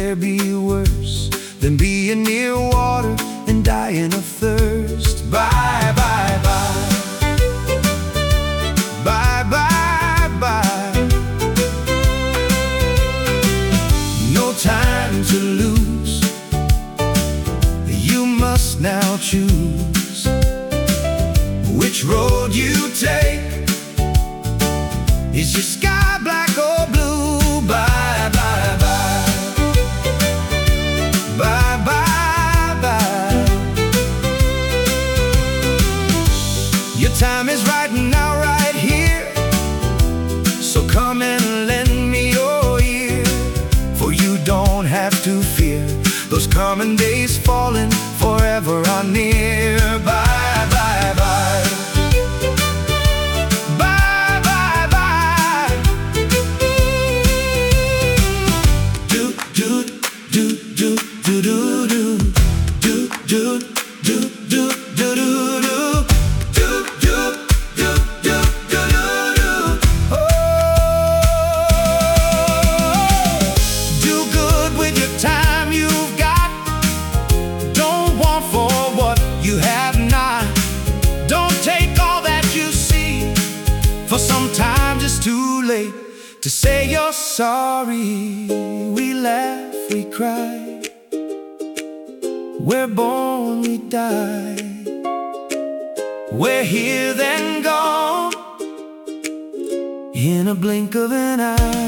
there be worse than being near water and dying of thirst? Bye, bye, bye. Bye, bye, bye. No time to lose. You must now choose which road you take. Is your sky black or blue? Bye, bye, bye. Bye, bye, bye. Your time is right now, right here. So come and lend me your ear, for you don't have to fear. Those coming days falling forever are near. Bye, bye, bye. Bye, bye, bye. Do, do, do, do, do, do, do. Do, do, do, do, do, do, do. Do, do, do, do, do, do. Oh. Do good with your time you've got. Don't want for what you have not. Don't take all that you see, for sometimes it's too late to say you're sorry. We laugh, we cry, we're born, we die. We're here then gone in a blink of an eye.